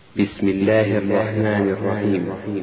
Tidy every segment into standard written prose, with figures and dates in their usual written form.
بسم الله الرحمن الرحيم.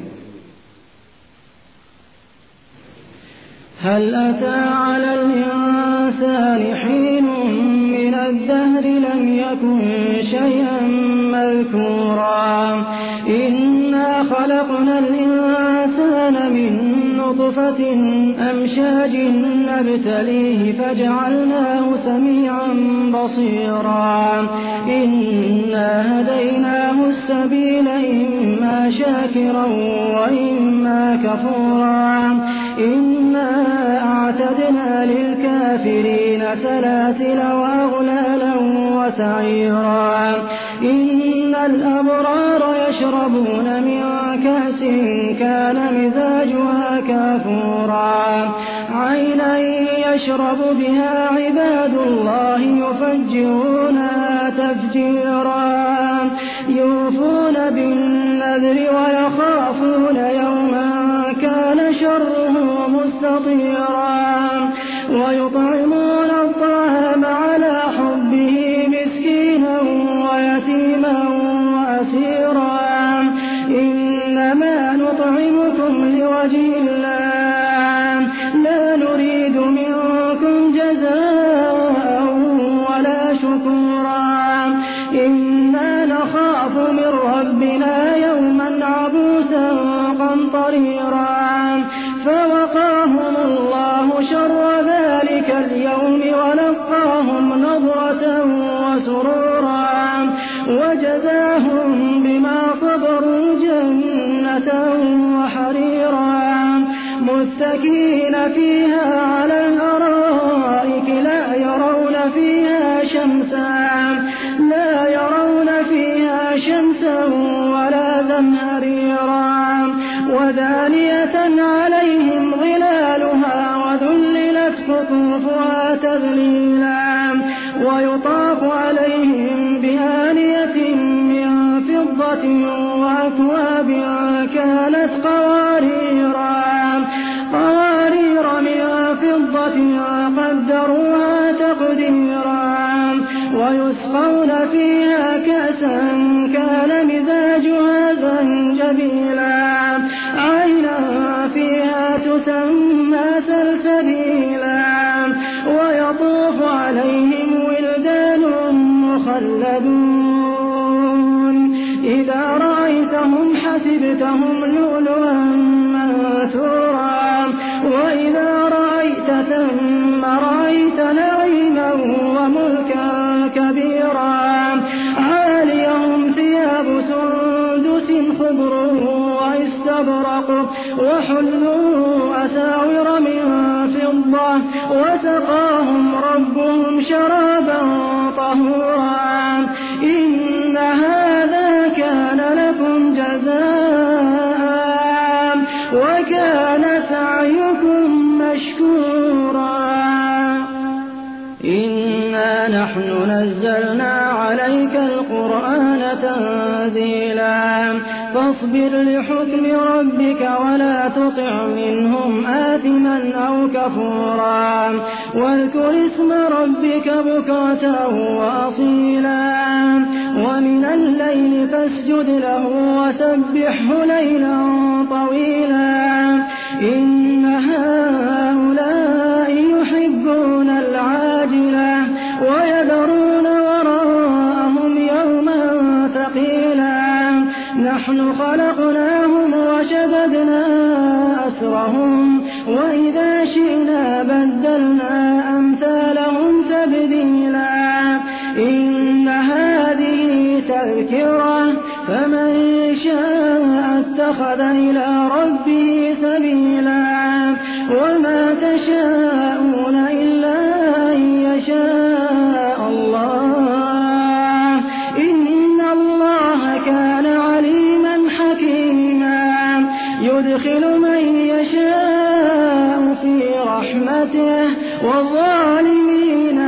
هل أتى على الإنسان حين من الدهر لم يكن شيئا مذكورا إنا خلقنا الإنسان من نطفة أمشاج نبتليه فجعلناه سميعا بصيرا إنا هديناه السبيل إما شاكرا وإما كفورا إنا أعتدنا للكافرين سلاسل وأغلالا وسعيرا إن الأبرار يشربون من كأس كان مزاجها كافورا عينا يشرب بها عباد الله يفجرونها تفجيرا يوفون بالنذر ويخافون يوما كان شره مستطيرا ويطعمون الطعام على حبه مسكينا ويتيما وأسيرا إنما نطعمكم لوجه الله لا نريد منكم جزاء ولا شكورا إنا نخاف من ربنا يوما عبوسا قمطريرا فوقاهم الله شر ذلك اليوم ولقاهم نضرة وسرورا وجزاهم بما صبروا جنة وحريرا متكئين فيها على الأرائك لا يرون فيها شمسا ولا زمهريرا ودانية عليهم ظلالها وذللت قطوفها تذليلا ويطاف عليهم بآنية من فضة وأكواب كانت قوارير من فضة قدروها تقديرا ويسقون فيها كأسا كان مزاجها زنجبيلا عينا فيها تسمى سلسبيلا ويطوف عليهم ولدان مخلدون إذا رأيتهم حسبتهم لؤلؤا منثورا وإذا رأيت ثم رأيت نعيما وملكا كبيرا عاليهم ثياب سندس خضر واستبرق وحلوا أساور من فضة وسقاهم ربهم شرابا طهورا إن هذا كان لكم جزاء وكان سعيكم مشكورا إنا نحن نزلنا عليك القرآن تنزيلا فاصبر لحكم ربك ولا تطع منهم آثما أو كفورا واذكر اسم ربك بكرة وأصيلا ومن الليل فاسجد له وسبحه ليلا طويلا إن هؤلاء يحبون العاجلة ويذرون وراءهم يوما ثقيلا نحن خلقناهم وشددنا أسرهم وإذا شئنا بدلنا أمثالهم تبديلا إن هذه تذكرة فمن شاء اتخذ إلى ربه سبيلا وما تشاءون إلا أن يشاء الله إن الله كان عليما حكيما يدخل من يشاء في رحمته والظالمين